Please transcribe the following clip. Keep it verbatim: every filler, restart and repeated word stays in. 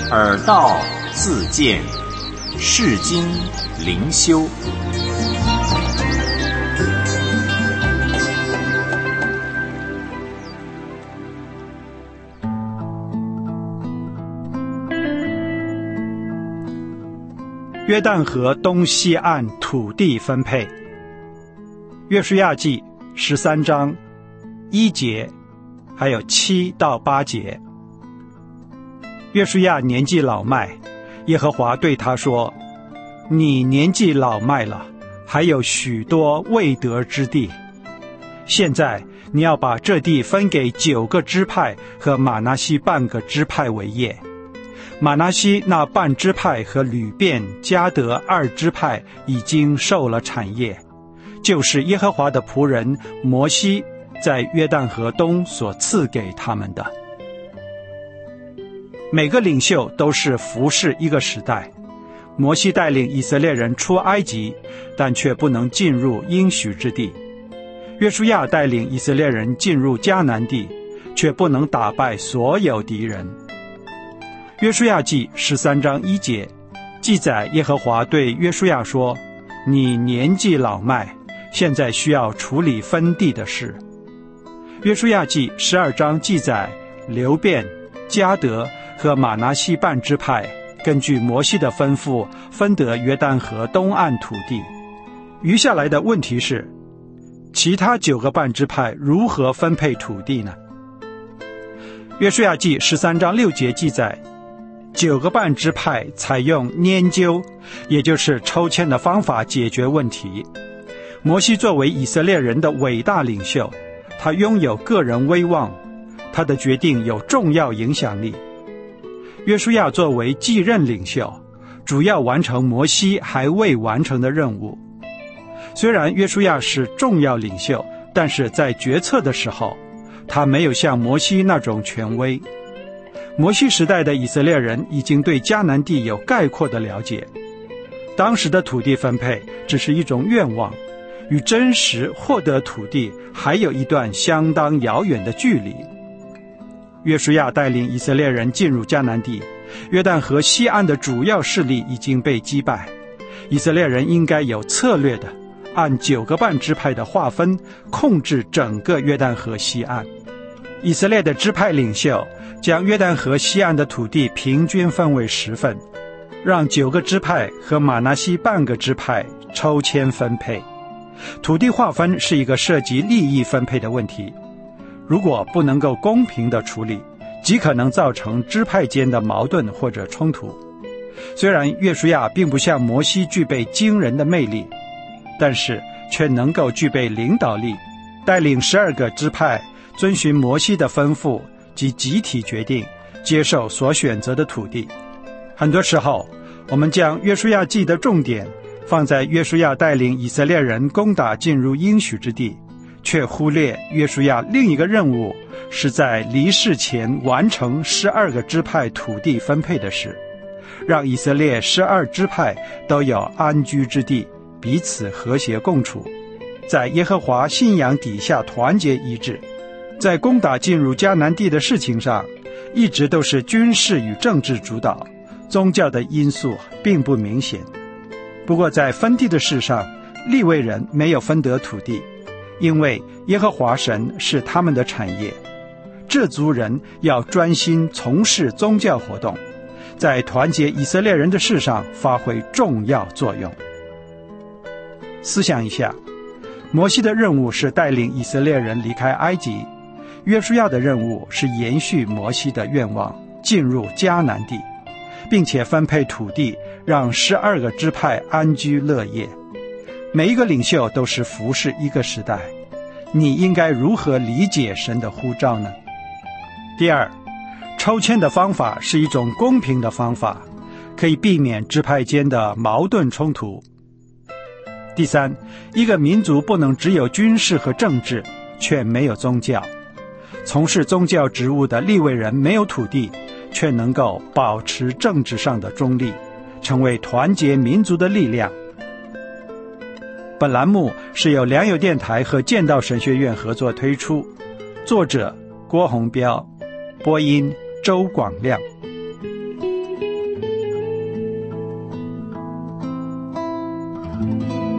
耳道自见，世经灵修。 约旦河东西岸土地分配。约书亚记十三章一节，还有七到八节。约书亚年纪老迈，耶和华对他说：你年纪老迈了，还有许多未得之地。现在你要把这地分给九个支派和玛拿西半个支派为业。玛拿西那半支派和吕便、迦得二支派已经受了产业，就是耶和华的仆人摩西在约旦河东所赐给他们的。每个领袖都是服侍一个时代。摩西带领以色列人出埃及，但却不能进入应许之地。约书亚带领以色列人进入迦南地，却不能打败所有敌人。约书亚记十三章一节记载，耶和华对约书亚说：你年纪老迈，现在需要处理分地的事。约书亚记十二章记载，流便、迦得和玛拿西半支派根据摩西的吩咐分得约旦河东岸土地。余下来的问题是，其他九个半支派如何分配土地呢？约书亚记十三章六节记载，九个半支派采用拈阄，也就是抽签的方法解决问题。摩西作为以色列人的伟大领袖，他拥有个人威望，他的决定有重要影响力。约书亚作为继任领袖，主要完成摩西还未完成的任务。虽然约书亚是重要领袖，但是在决策的时候，他没有像摩西那种权威。摩西时代的以色列人已经对迦南地有概括的了解，当时的土地分配只是一种愿望，与真实获得土地还有一段相当遥远的距离。约书亚带领以色列人进入迦南地，约旦河西岸的主要势力已经被击败，以色列人应该有策略的按九个半支派的划分控制整个约旦河西岸。以色列的支派领袖将约旦河西岸的土地平均分为十份，让九个支派和玛拿西半个支派抽签分配。土地划分是一个涉及利益分配的问题，如果不能够公平地处理，极可能造成支派间的矛盾或者冲突。虽然约书亚并不像摩西具备惊人的魅力，但是却能够具备领导力，带领十二个支派遵循摩西的吩咐及集体决定，接受所选择的土地。很多时候，我们将约书亚记的重点放在约书亚带领以色列人攻打进入应许之地，却忽略约书亚另一个任务是在离世前完成十二个支派土地分配的事，让以色列十二支派都有安居之地，彼此和谐共处，在耶和华信仰底下团结一致。在攻打进入迦南地的事情上，一直都是军事与政治主导，宗教的因素并不明显。不过在分地的事上，利未人没有分得土地，因为耶和华神是他们的产业。这族人要专心从事宗教活动，在团结以色列人的事上发挥重要作用。思想一下，摩西的任务是带领以色列人离开埃及，约书亚的任务是延续摩西的愿望，进入迦南地，并且分配土地，让十二个支派安居乐业。每一个领袖都是服侍一个时代，你应该如何理解神的呼召呢？第二，抽签的方法是一种公平的方法，可以避免支派间的矛盾冲突。第三，一个民族不能只有军事和政治，却没有宗教。从事宗教职务的利未人没有土地，却能够保持政治上的中立，成为团结民族的力量。本栏目是由良友电台和剑道神学院合作推出，作者郭宏标，播音周广亮。 吧。